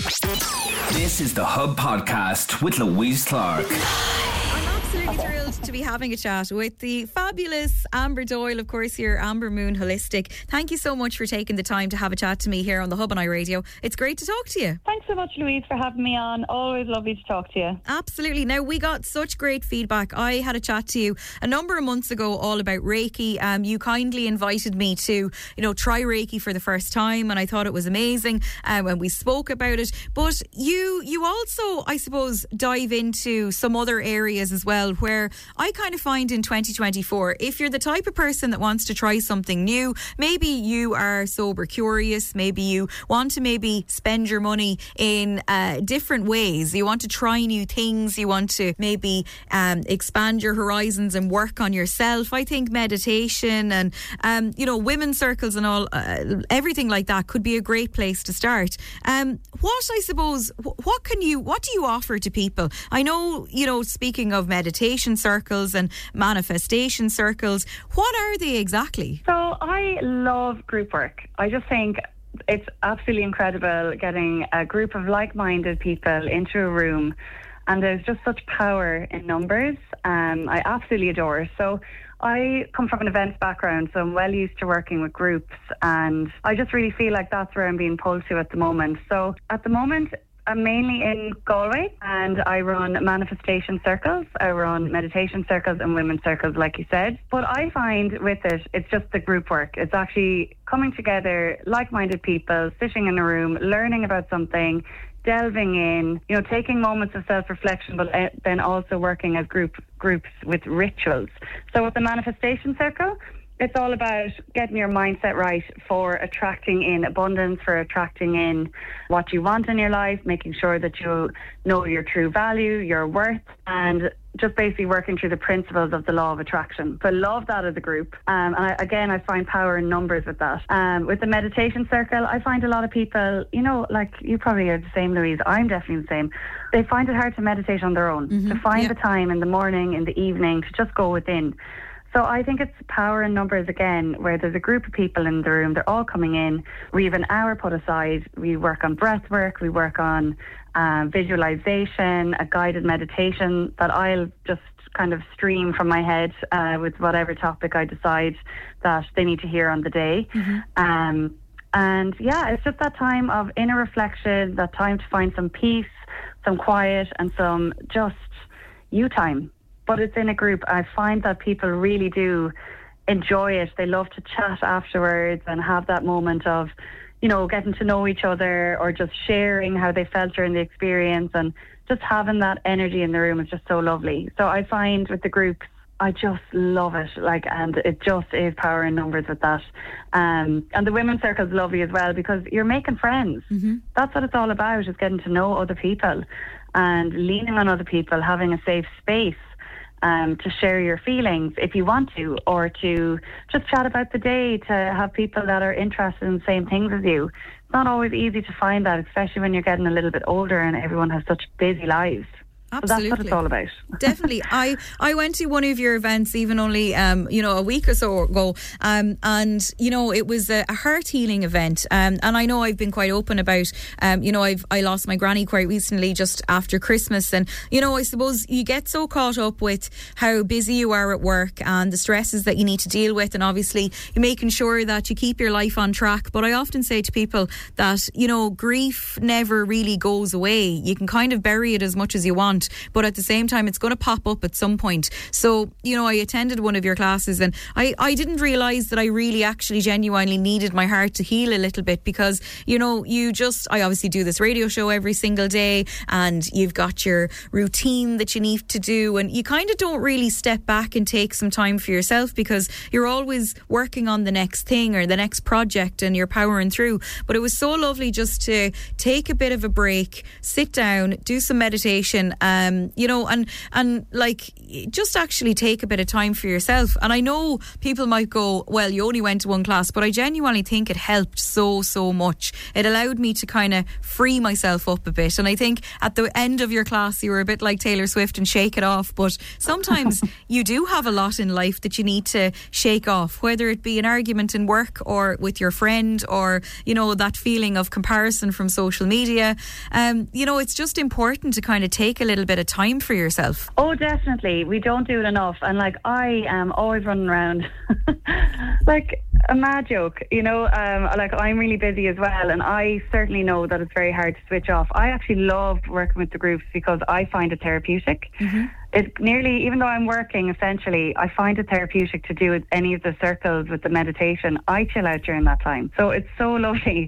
This is the Hub Podcast with Louise Clark. I'm absolutely thrilled to be having a chat with the fabulous Amber Doyle, of course, here, Amber Moon Holistic. Thank you so much for taking the time to have a chat to me here on the Hub and I Radio. It's great to talk to you. Thanks so much, Louise, for having me on. Always lovely to talk to you. Absolutely. Now, we got such great feedback. I had a chat to you a number of months ago all about Reiki. You kindly invited me to, try Reiki for the first time, and I thought it was amazing when we spoke about it. But you also, I suppose, dive into some other areas as well, where I kind of find in 2024, if you're the type of person that wants to try something new, maybe you are sober curious, maybe you want to maybe spend your money in different ways, you want to try new things, you want to maybe expand your horizons and work on yourself. I think meditation and women's circles and all, everything like that could be a great place to start. What do you offer to people? I know, speaking of meditation circles and manifestation circles, what are they exactly? So I love group work. I just think it's absolutely incredible getting a group of like-minded people into a room, and there's just such power in numbers. I absolutely adore it. So I come from an events background, so I'm well used to working with groups, and I just really feel like that's where I'm being pulled to at the moment. So at the moment, I'm mainly in Galway, and I run manifestation circles, I run meditation circles and women's circles, like you said. But I find with it, it's just the group work. It's actually coming together, like-minded people, sitting in a room, learning about something, delving in, taking moments of self-reflection, but then also working as groups with rituals. So with the manifestation circle, it's all about getting your mindset right for attracting in abundance, for attracting in what you want in your life, making sure that you know your true value, your worth, and just basically working through the principles of the law of attraction. So I love that as a group. And I find power in numbers with that. With the meditation circle, I find a lot of people, like you probably are the same, Louise, I'm definitely the same. They find it hard to meditate on their own, to find the time in the morning, in the evening, to just go within. So I think it's power in numbers again, where there's a group of people in the room, they're all coming in, we have an hour put aside, we work on breath work, we work on visualization, a guided meditation that I'll just kind of stream from my head with whatever topic I decide that they need to hear on the day. And yeah, it's just that time of inner reflection, that time to find some peace, some quiet, and some just you time. But it's in a group. I find that people really do enjoy it. They love to chat afterwards and have that moment of, getting to know each other, or just sharing how they felt during the experience, and just having that energy in the room is just so lovely. So I find with the groups, I just love it, and it just is power in numbers with that. And the women's circle is lovely as well, because you're making friends. That's what it's all about, is getting to know other people and leaning on other people, having a safe space to share your feelings if you want to, or to just chat about the day, to have people that are interested in the same things as you. It's not always easy to find that, especially when you're getting a little bit older and everyone has such busy lives. Absolutely. So that's what it's all about. Definitely. I went to one of your events even only, a week or so ago. And, it was a heart healing event. And I know I've been quite open about, I lost my granny quite recently just after Christmas. And, I suppose you get so caught up with how busy you are at work and the stresses that you need to deal with. And obviously you're making sure that you keep your life on track. But I often say to people that, grief never really goes away. You can kind of bury it as much as you want, but at the same time it's going to pop up at some point. So I attended one of your classes, and I didn't realise that I really actually genuinely needed my heart to heal a little bit, because I obviously do this radio show every single day, and you've got your routine that you need to do, and you kind of don't really step back and take some time for yourself, because you're always working on the next thing or the next project, and you're powering through. But it was so lovely just to take a bit of a break, sit down, do some meditation, you know, and like, just actually take a bit of time for yourself. And I know people might go, well, you only went to one class, but I genuinely think it helped so much. It allowed me to kind of free myself up a bit. And I think at the end of your class, you were a bit like Taylor Swift and shake it off. But sometimes you do have a lot in life that you need to shake off, whether it be an argument in work or with your friend, or, you know, that feeling of comparison from social media. You know, it's just important to kind of take a little bit of time for yourself. Oh, definitely. We don't do it enough. And like, I am always running around like a mad joke, you know. Like, I'm really busy as well, and I certainly know that it's very hard to switch off. I actually love working with the groups because I find it therapeutic. It nearly, even though I'm working essentially, I find it therapeutic to do any of the circles with the meditation. I chill out during that time. So it's so lovely.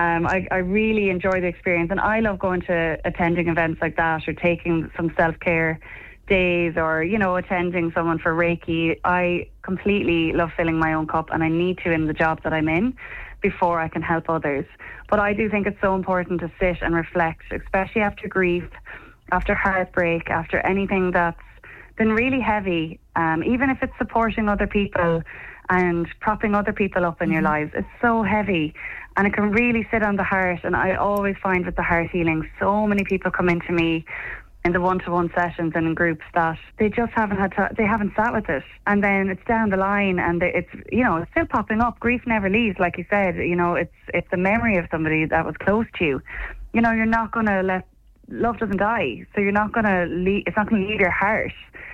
I really enjoy the experience, and I love going to attending events like that, or taking some self-care days, or, you know, attending someone for Reiki. I completely love filling my own cup, and I need to in the job that I'm in before I can help others. But I do think it's so important to sit and reflect, especially after grief, after heartbreak, after anything that's been really heavy, even if it's supporting other people and propping other people up in your lives. It's so heavy, and it can really sit on the heart. And I always find with the heart healing, so many people come into me in the one-to-one sessions and in groups that they just haven't they haven't sat with it, and then it's down the line, and it's, you know, it's still popping up. Grief never leaves, like you said. You know, it's the memory of somebody that was close to you. You know, you're not going to love doesn't die, so you're not going to it's not going to leave your heart.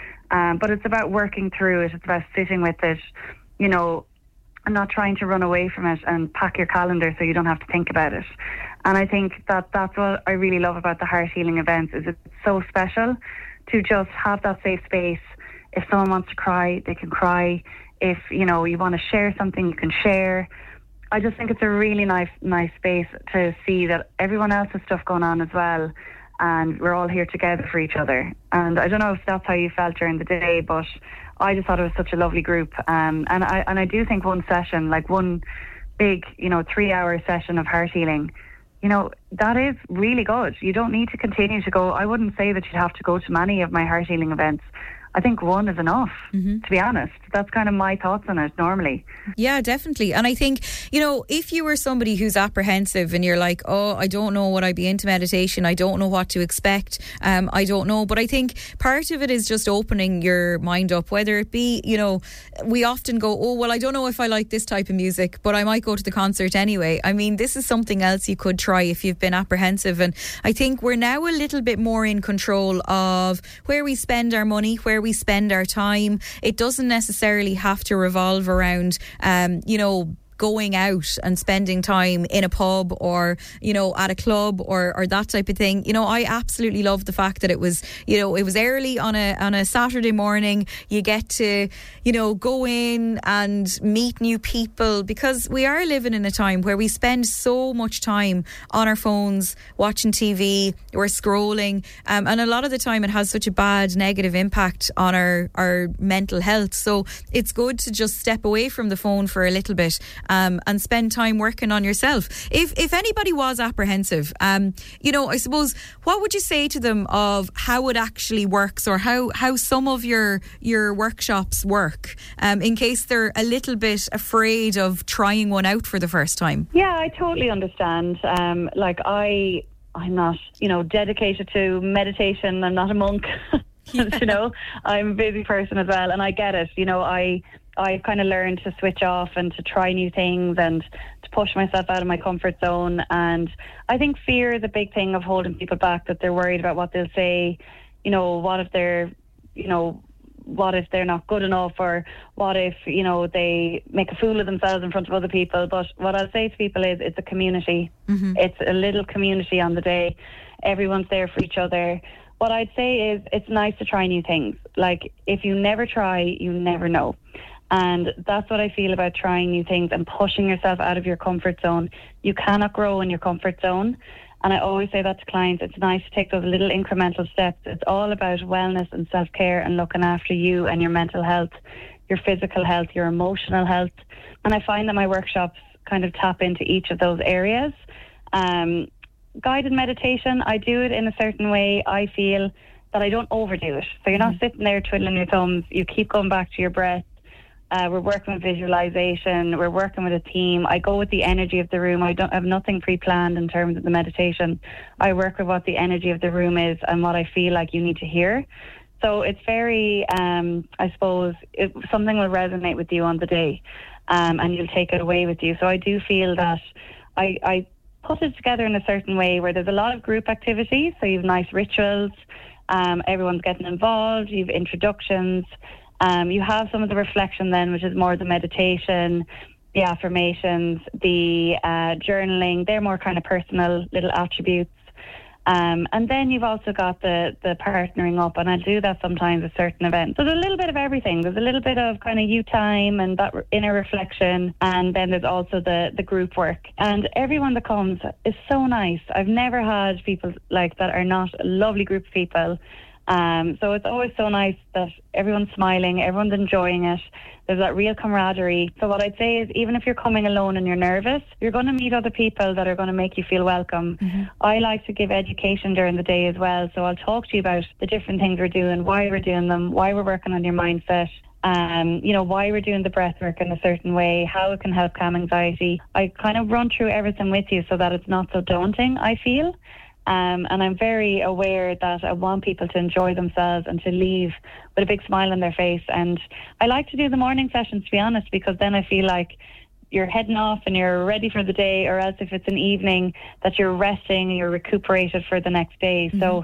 But it's about working through it. It's about sitting with it, you know, and not trying to run away from it and pack your calendar so you don't have to think about it. And I think that that's what I really love about the heart healing events, is it's so special to just have that safe space. If someone wants to cry, they can cry. If, you know, you want to share something, you can share. I just think it's a really nice space to see that everyone else has stuff going on as well, and we're all here together for each other. And I don't know if that's how you felt during the day, but I just thought it was such a lovely group. And I do think one session, like one big, you know, 3-hour session of heart healing, you know, that is really good. You don't need to continue to go. I wouldn't say that you'd have to go to many of my heart healing events. I think one is enough, to be honest. That's kind of my thoughts on it normally. Yeah, definitely. And I think, you know, if you were somebody who's apprehensive and you're like, oh, I don't know, would I be into meditation? I don't know what to expect. I don't know. But I think part of it is just opening your mind up, whether it be, you know, we often go, oh, well, I don't know if I like this type of music, but I might go to the concert anyway. I mean, this is something else you could try if you've been apprehensive. And I think we're now a little bit more in control of where we spend our money, where we spend our time. It doesn't necessarily have to revolve around, you know, going out and spending time in a pub or, you know, at a club or that type of thing. You know, I absolutely love the fact that it was, you know, it was early on a Saturday morning. You get to, you know, go in and meet new people, because we are living in a time where we spend so much time on our phones, watching TV, we're scrolling, and a lot of the time it has such a bad negative impact on our mental health. So it's good to just step away from the phone for a little bit, and spend time working on yourself. If anybody was apprehensive, you know, I suppose, what would you say to them of how it actually works, or how some of your workshops work, in case they're a little bit afraid of trying one out for the first time? Yeah, I totally understand. Like, I'm not, you know, dedicated to meditation. I'm not a monk. You know, I'm a busy person as well, and I get it. You know, I kind of learned to switch off and to try new things and to push myself out of my comfort zone. And I think fear is a big thing of holding people back, that they're worried about what they'll say. You know, what if they're not good enough, or what if, you know, they make a fool of themselves in front of other people. But what I'll say to people is, it's a community. It's a little community on the day. Everyone's there for each other. What I'd say is, it's nice to try new things. Like, if you never try, you never know. And that's what I feel about trying new things and pushing yourself out of your comfort zone. You cannot grow in your comfort zone. And I always say that to clients. It's nice to take those little incremental steps. It's all about wellness and self-care and looking after you and your mental health, your physical health, your emotional health. And I find that my workshops kind of tap into each of those areas. Guided meditation, I do it in a certain way. I feel that I don't overdo it. So you're not sitting there twiddling your thumbs. You keep going back to your breath. We're working with visualization. We're working with a team. I go with the energy of the room. I don't have nothing pre-planned in terms of the meditation. I work with what the energy of the room is and what I feel like you need to hear. So it's very, I suppose, something will resonate with you on the day, and you'll take it away with you. So I do feel that I put it together in a certain way where there's a lot of group activities. So you have nice rituals. Everyone's getting involved. You have introductions. You have some of the reflection then, which is more the meditation, the affirmations, the journaling. They're more kind of personal little attributes. And then you've also got the partnering up, and I do that sometimes at certain events. So there's a little bit of everything. There's a little bit of kind of you time and that inner reflection, and then there's also the group work. And everyone that comes is so nice. I've never had people like that are not a lovely group of people. So it's always so nice that everyone's smiling, everyone's enjoying it. There's that real camaraderie. So what I'd say is, even if you're coming alone and you're nervous, you're going to meet other people that are going to make you feel welcome. I like to give education during the day as well. So I'll talk to you about the different things we're doing, why we're doing them, why we're working on your mindset. Why we're doing the breath work in a certain way, how it can help calm anxiety. I kind of run through everything with you so that it's not so daunting, I feel. And I'm very aware that I want people to enjoy themselves and to leave with a big smile on their face. And I like to do the morning sessions, to be honest, because then I feel like you're heading off and you're ready for the day, or else if it's an evening, that you're resting and you're recuperated for the next day. So,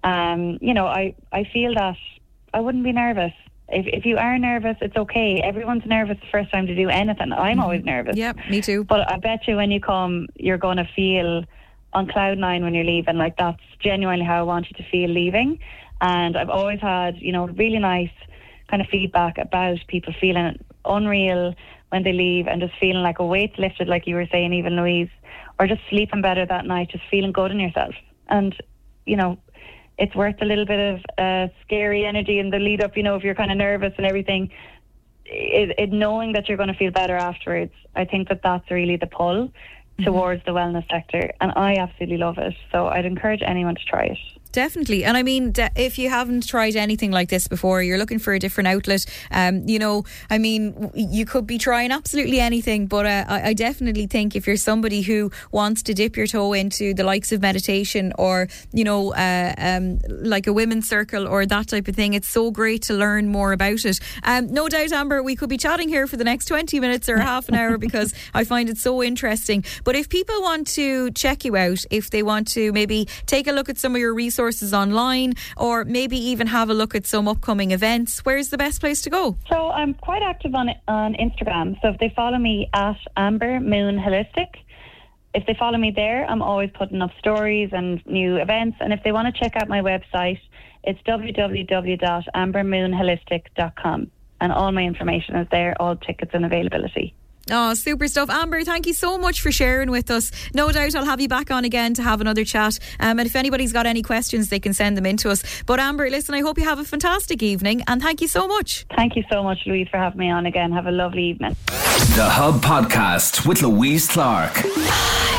I feel that I wouldn't be nervous. If you are nervous, it's okay. Everyone's nervous the first time to do anything. I'm always nervous. Yeah, me too. But I bet you when you come, you're going to feel on cloud nine when you're leaving. Like, that's genuinely how I want you to feel leaving. And I've always had, really nice kind of feedback about people feeling unreal when they leave and just feeling like a weight's lifted, like you were saying, even Louise, or just sleeping better that night, just feeling good in yourself. And, it's worth a little bit of scary energy in the lead up, if you're kind of nervous and everything. It knowing that you're going to feel better afterwards, I think that's really the pull towards the wellness sector, and I absolutely love it. So I'd encourage anyone to try it. Definitely. And I mean, if you haven't tried anything like this before, you're looking for a different outlet, you could be trying absolutely anything, but I definitely think if you're somebody who wants to dip your toe into the likes of meditation or, like a women's circle or that type of thing, it's so great to learn more about it. No doubt, Amber, we could be chatting here for the next 20 minutes or half an hour because I find it so interesting. But if people want to check you out, if they want to maybe take a look at some of your resources online, or maybe even have a look at some upcoming events, where's the best place to go? So I'm quite active on Instagram. So if they follow me at Amber Moon Holistic, if they follow me there, I'm always putting up stories and new events. And if they want to check out my website, it's www.ambermoonholistic.com, and all my information is there, all tickets and availability. Oh, super stuff. Amber, thank you so much for sharing with us. No doubt I'll have you back on again to have another chat. And if anybody's got any questions, they can send them in to us. But Amber, listen, I hope you have a fantastic evening, and thank you so much. Thank you so much, Louise, for having me on again. Have a lovely evening. The Hub Podcast with Louise Clark.